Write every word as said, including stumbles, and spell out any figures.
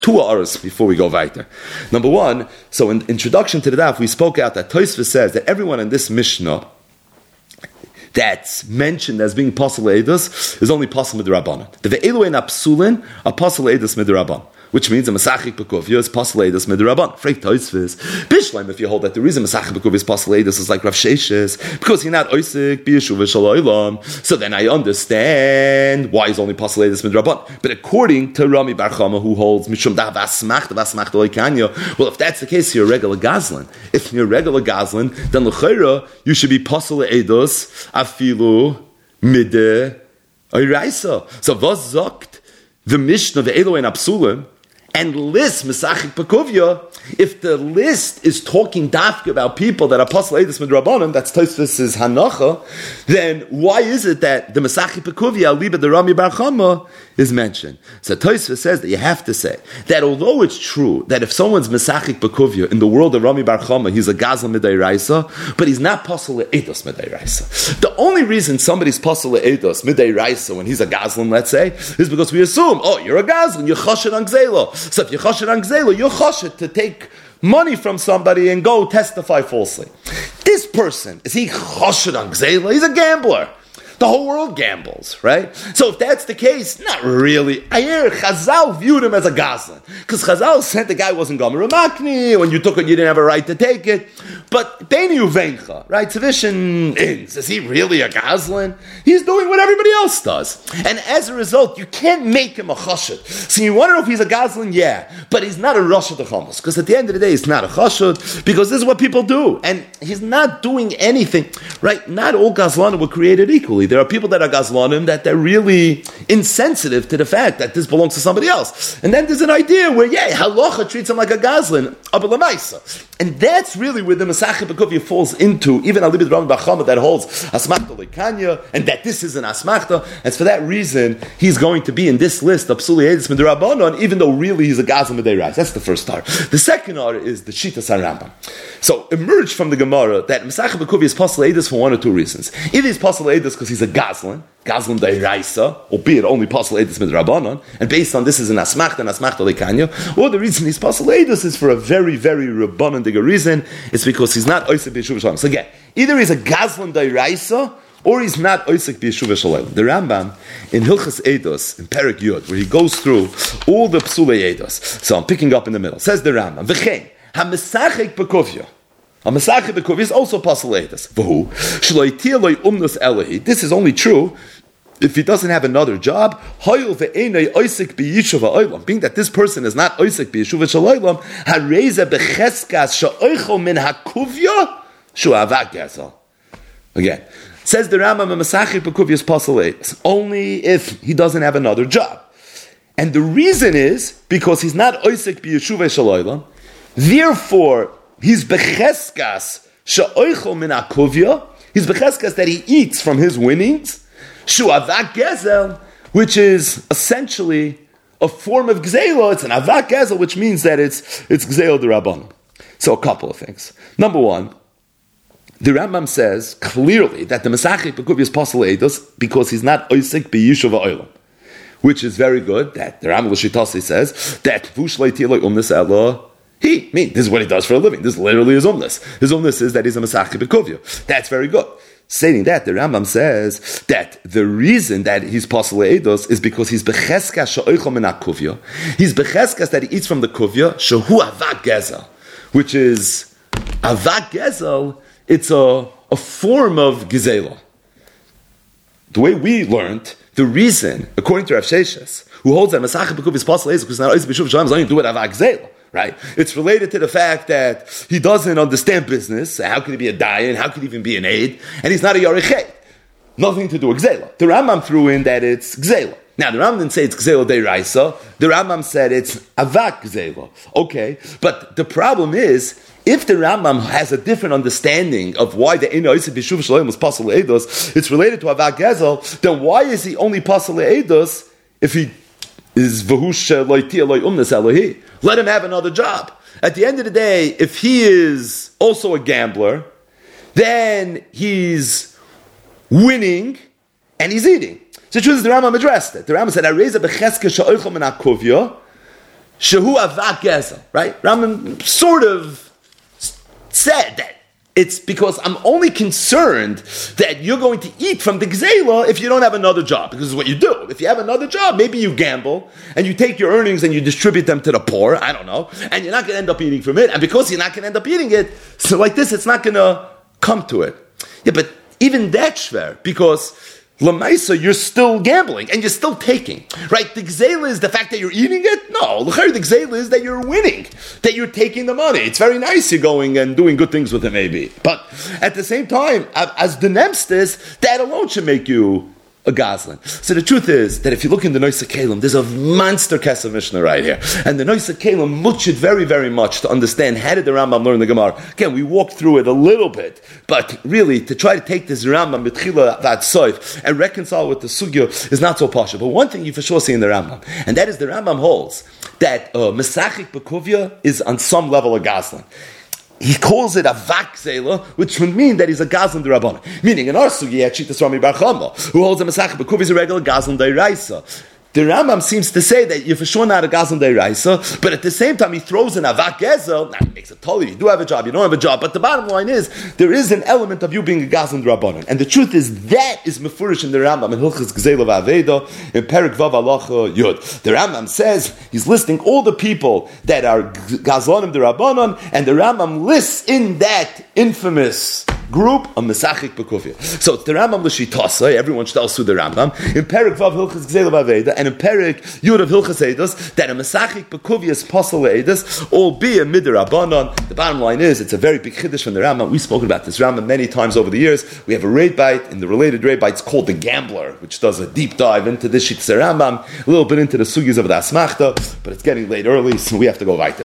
Two hours before we go weiter. Number one, so in introduction to the daf, we spoke out that Tosfos says that everyone in this Mishnah that's mentioned as being Pasal Eidos is only Pasal Midrabanan. The Ve'elu and Apsulin are Pasal Eidos Midrabanan, which means a Masachik Bekuvia is Pasal Eidos Midrabanan. Freik Tosfos, Bishleim, if you hold that the reason Masachik Bekuvia is Pasal Eidos is like Rav Sheshes, because you're not Oisik, B'Yeshuv Shaloilam. So then I understand why he's only Pasal Eidos Midrabanan. But according to Rami Bar Chama, who holds Mishum Da Vasmach, Vasmach Loikanya, well, if that's the case, you're a regular Gazlan. If you're a regular Gazlan, then L'Chayra, you should be Pasal Eidos Afilu Mide Oiraisa. So was sagt the Mishnah, the Elohen Apsulim, and list Mesachik Pekuvia, if the list is talking dafka about people that are Pasal Eidos Midrabanan, that's Tosfos' Hanacha, then why is it that the Mesachik Pekuvia, Liba the Rami Bar Chama, is mentioned? So Tosfos says that you have to say that although it's true that if someone's Mesachik Pekuvia in the world of Rami Bar Chama, he's a Gazal Midei Raisa, but he's not Pasal Eidos Midei Raisa. The only reason somebody's Pasal Eidos Midei Raisa when he's a Gazlan, let's say, is because we assume, oh, you're a Gazlan, you're Choshed on Gzela. So if you're Choshed on Gzela, you're Choshed to take money from somebody and go testify falsely. This person, is he Choshed on Gzela? He's a gambler. The whole world gambles, right? So if that's the case, not really. I hear Chazal viewed him as a Gazlan. Because Chazal said the guy wasn't Gomer Makni, when you took it, you didn't have a right to take it. But Beini Uvencha, right? Tzvishin ins. Is he really a Gazlan? He's doing what everybody else does. And as a result, you can't make him a Chashud. So you want to know if he's a Gazlan? Yeah. But he's not a Rosh Hashanah. Because at the end of the day, he's not a Chashud. Because this is what people do. And he's not doing anything, right? Not all Gazlanim were created equally. There are people that are Gazlanim that they're really insensitive to the fact that this belongs to somebody else. And then there's an idea where, yeah, Halacha treats him like a Gazlan, Abelamaisa. And that's really where the Masachik Bekuvia falls into, even Alibid Ram Bachama that holds Asmachta Lekanya, and that this is an Asmachta. And for that reason, he's going to be in this list of Psuli Edis Midrabanan, even though really he's a Gazlan Midei Rais. That's the first part. The second order is the Shita Sarambam. So emerged from the Gemara that Masachik Bekuvia is Pasal Edis for one or two reasons. Either he's Pasal Edis because he's a Gazlan, Gazlan Deiraisa, albeit only Pasal Edis Midrabanan, and based on this is an Asmachta and Asmachta Lekanya, or the reason he's Pasal Edis is for a very, very Rabbanan digger reason. It's because he's not Oisek B'Yeshuv Shalom. So again, either he's a Gazlan Deiraisa, or he's not Oisek B'Yeshuv Shalom. The Rambam in Hilchas Eidos, in Perek Yud, where he goes through all the Psulei Eidos, so I'm picking up in the middle, says the Rambam, V'chein, ha-mesachik b'kuvya, a Masachik Bekuvia is also Pasal Eidos. V'hu shelo yitia lo umnus Elohi. This is only true if he doesn't have another job. Hoyul ve'enei oisik b'yishuv ha'olam. Being that this person is not oisik b'yishuv ha'olam, hareza b'cheskas she'oichel min ha'kuvya shu'avak gezel. Again, says the Rambam, a Masachik Bekuvia is Pasal Eidos only if he doesn't have another job, and the reason is because he's not oisik b'yishuv ha'olam. Therefore, he's becheskas she'oichel min ha'kuvya. He's becheskas that he eats from his winnings. Shu avak gezel, which is essentially a form of gzela. It's an avak gezel, which means that it's it's gzela d'Rabbanan. So a couple of things. Number one, the Rambam says clearly that the Masachik Bekuvia is Pasal Eidos because he's not oisik b'yishuv ha'olam, which is very good. That the Rambam L'Shitasi says that vush lo yitia lo umnus ela. He, me, this is what he does for a living. This is literally his umnus. His umnus is that he's a Masachik Bekuvia. That's very good. Saying that, the Rambam says that the reason that he's Pasal Eidos is because he's becheskas she'oichel min ha'kuvya. He's becheskas that he eats from the kuvya, shehu avak gezel, which is avak gezel. It's a, a form of gezela. The way we learned, the reason, according to Rav Sheshes, who holds that Masachik Bekuvia is Pasal Eidos because not oisik b'yishuv shalom is only do it avak gezela. Right? It's related to the fact that he doesn't understand business. How could he be a dayan? How could he even be an aid? And he's not a yarichet. Nothing to do with gzela. The Rambam threw in that it's gzela. Now, the Rambam didn't say it's gzela deiraisa. The Rambam said it's avak gzela. Okay, but the problem is, if the Rambam has a different understanding of why the Eino Yisib Yishuv Shalom was Pasal Eidos, it's related to avak gezel, then why is he only Pasal Eidos if he is v'hush lo yitia lo umnus Elohi? Let him have another job. At the end of the day, if he is also a gambler, then he's winning and he's eating. So the truth is the Rambam addressed it. The Rambam said, "Areza b'cheska she'oichel min ha'kuvya shehu avak gezel, right? Rambam sort of said that it's because I'm only concerned that you're going to eat from the gzela if you don't have another job, because it's what you do. If you have another job, maybe you gamble and you take your earnings and you distribute them to the poor, I don't know, and you're not going to end up eating from it, and because you're not going to end up eating it, so like this, it's not going to come to it. Yeah, but even that's fair, because Lamaisa, you're still gambling and you're still taking, right? The gzela is the fact that you're eating it? No, the gzela is that you're winning, that you're taking the money. It's very nice you're going and doing good things with it, maybe. But at the same time, as the nemstis, that alone should make you a Goslin. So the truth is that if you look in the Noisa Kalim, there's a monster Kesef Mishnah right here. And the Noisa Kalim looked it very, very much to understand how did the Rambam learn the Gemara. Again, we walked through it a little bit, but really to try to take this Rambam B'tchila Vad Soif and reconcile with the Sugya is not so possible. But one thing you for sure see in the Rambam, and that is the Rambam holds that uh, Mesachik B'Kuvya is on some level a Goslin. He calls it a vakzela, which would mean that he's a gazlan d'Rabbanan. Meaning, in our sugi, he had Shitas Rami Bar Chama, who holds a Masach B'Kuv is a regular gazlan d'Iraisa. The Rambam seems to say that you're for sure not a gazlan d'Iraisa, but at the same time he throws in a vak gezel. Now he makes it totally. You do have a job, you don't have a job, but the bottom line is there is an element of you being a gazlan d'Rabbanan, and the truth is that is mefurish in the Rambam in Hilchos Gzela V'Aveda in Perek Vav Halacha Yud. The Rambam says he's listing all the people that are gazlanim d'Rabbanan, and the Rambam lists in that infamous group a Mesachik B'Kuvya. So the Rambam l'shitasa, everyone should also the Rambam in Perek Vav Hilchos Gzela V'Aveda, and in Perek Yud of Hilchos Eidos, that a Mesachik B'Kuvya is possible Eidos, albeit midrabanan. The bottom line is it's a very big chiddush from the Rambam. We've spoken about this Rambam many times over the years. We have a raid bite, in the related raid bite, it's called the Gambler, which does a deep dive into this Shitz Rambam, a little bit into the sugis of the Asmachta, but it's getting late early, so we have to go right.